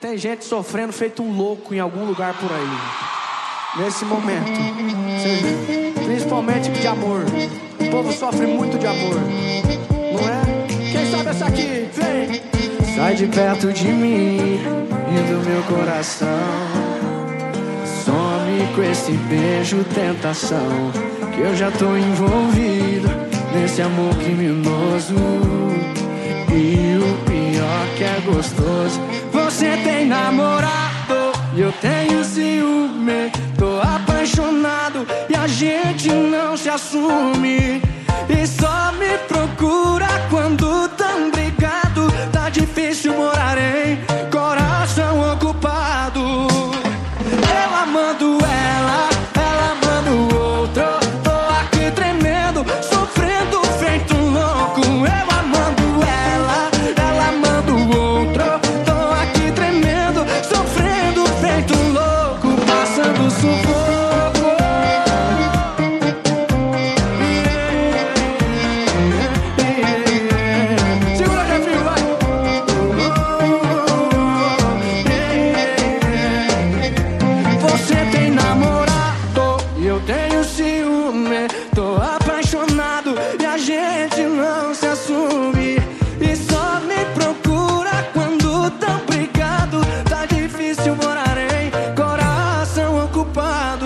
Tem gente sofrendo feito um louco em algum lugar por aí. Nesse momento. Principalmente de amor. O povo sofre muito de amor. Não é? Quem sabe essa aqui? Vem! Sai de perto de mim e do meu coração. Some com esse beijo tentação, que eu já tô envolvido nesse amor criminoso. E o pior que é gostoso, você tem namorado e eu tenho ciúme. Tô apaixonado e a gente não se assume. E só me procura quando tão brigado. Tá difícil morar em coração ocupado. Eu amando ela, ela amando o outro. Tô aqui tremendo, sofrendo feito um louco. Eu amando ela, ela amando o outro. Tô aqui tremendo, sofrendo feito um louco. Passando sufoco. Tenho ciúme, tô apaixonado e a gente não se assume. E só me procura quando tão brigado. Tá difícil morar em coração ocupado.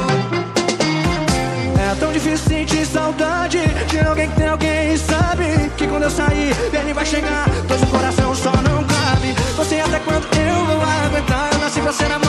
É tão difícil sentir saudade de alguém que tem alguém e sabe que quando eu sair ele vai chegar, pois o coração só não cabe. Não sei até quando eu vou aguentar, eu nasci pra ser amado.